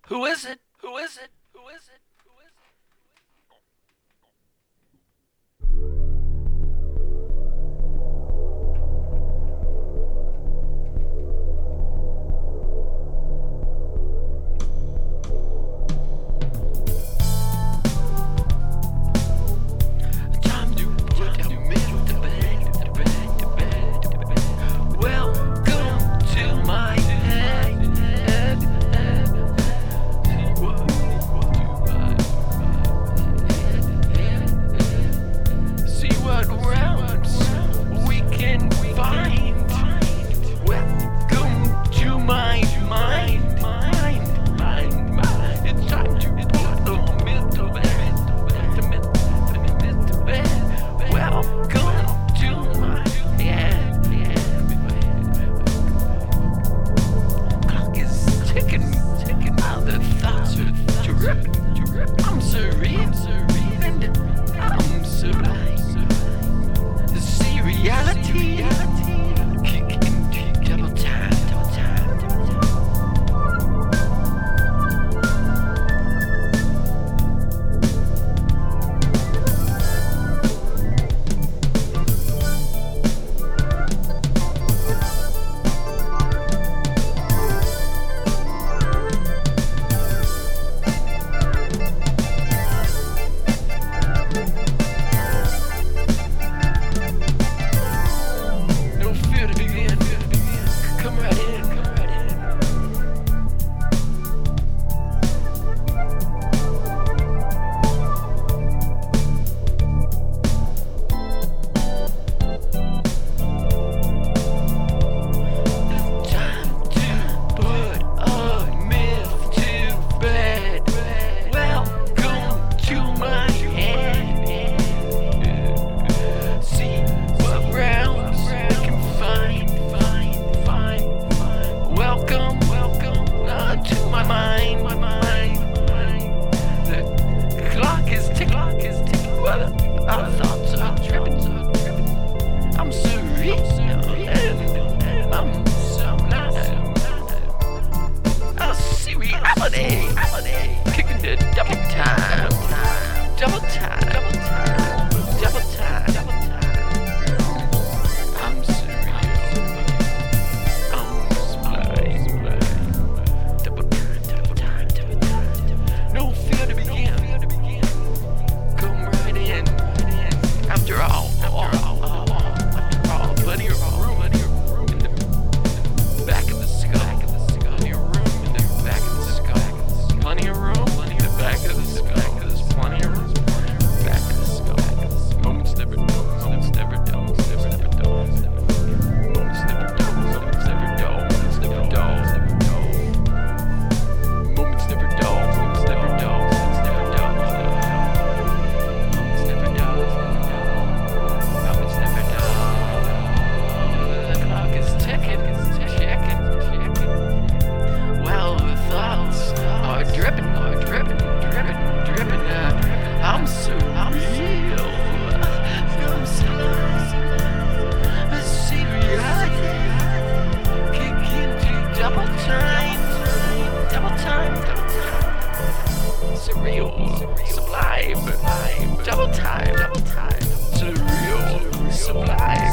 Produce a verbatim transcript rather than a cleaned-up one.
Who is it? Who is it? Who is it? Who is it? Time to put a middle to bed, to bed, to bed, to bed. Welcome to my head, head, head. See what, what do I, see what rounds we can find. Welcome to my mind, mind, mind, mind. It's time to put a middle to bed, to bed, to bed. Welcome to my head, clock is ticking, ticking. All the thoughts are dripping, dripping. I'm serene, serene, and I'm sublime. See reality, kick into double time, double time, double time. No fear to begin. Come right in, come right in. It's time to put a myth to bed. Welcome to my head. See what rounds we can find, find, find, find. Welcome, welcome uh, to my mind, my mind, mind. The clock is ticking, clock is ticking. Well, our thoughts are tripping, are tripping. I'm serene, and, and I'm sublime. I see reality, reality. Kicking the double time, double time, double time, double time, double time. I'm surreal. I'm sublime. Double time, double time, double time. No fear to begin. Come right in. After all, after all, after all, plenty of room, plenty of room in the back of the skull. Plenty of room in the back of the skull. Plenty of room, plenty in the back of the skull. There's plenty of room. Back of the skull. Moments never dull. Moments never dull. Moments never dull. Moments never dull. Moments never dull. Moments never dull. Moments never dull. Moments never dull. Moments never dull. Moments never dull. Moments never dull. The clock is ticking. It's ticking. Ticking. Well, the thoughts are dripping. Are dripping. Dripping. Dripping. Uh, I'm surreal. I'm sublime. I see reality. Kick into double time. Double time. Double time. Surreal. Sublime. Double time. Double time. Surreal. Sublime.